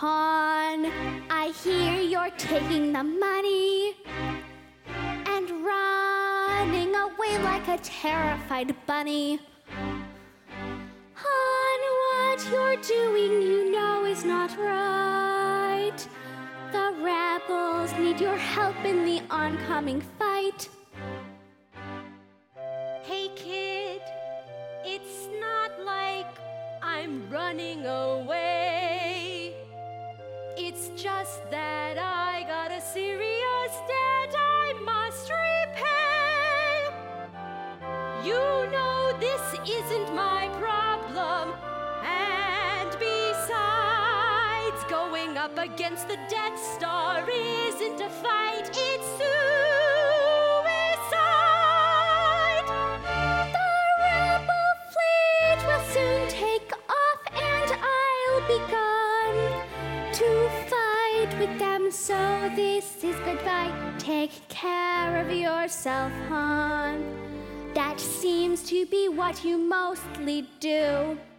Han, I hear you're taking the money and running away like a terrified bunny. Han, what you're doing you know is not right. The rebels need your help in the oncoming fight. Hey kid, it's not like I'm running away. It's just that I got a serious debt I must repay. You know this isn't my problem. And besides, going up against the Death Star isn't a fight, it's suicide. The rebel fleet will soon take off, and I'll be gone to fight with them. So this is goodbye. Take care of yourself, Han. That seems to be what you mostly do.